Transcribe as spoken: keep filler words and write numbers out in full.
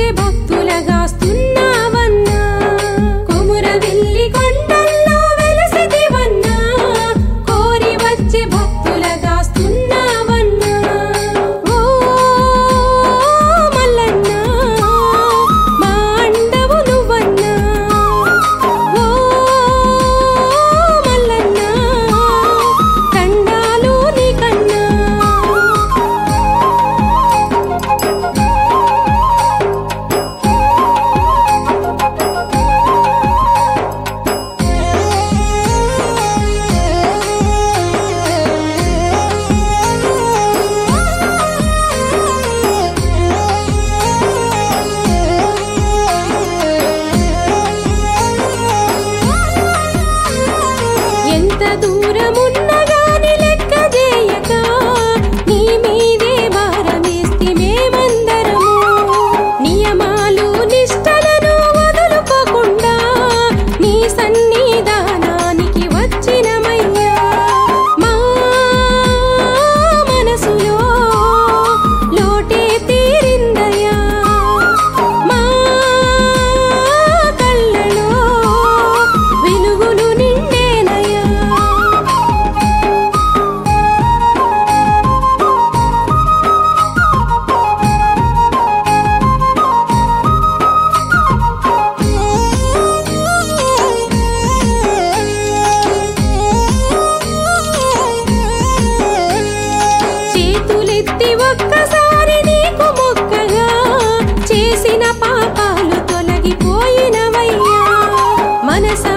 వచ్చే భక్తులగాస్తున్నావన్నా కొమురవెల్లి కొండల్లో వెలసితివన్నా కోరి వచ్చే భక్తులగాస్తున్నావన్నా ఓ మల్లన్న మా అండవు నువ్వన్నా ఓ మల్లన్న దండాలు నీకన్నా ఎంత దూరమున్నా గాని లెక్క చేయక నీ మీదే భారమేస్తి మేమందరము నియమాలు నిష్టలను వదులుకోకుండా నీ సన్నిధానానికి వచ్చినమయ్యా మా మనసులో లోటే తీరిందయ్యా మా కళ్ళలో వెలుగులు నిండేనయ్యా చేతులెత్తి ఒక్కసారి నీకు మొక్కగా చేసిన పాపాలు తొలగిపోయినవయ్యా మనస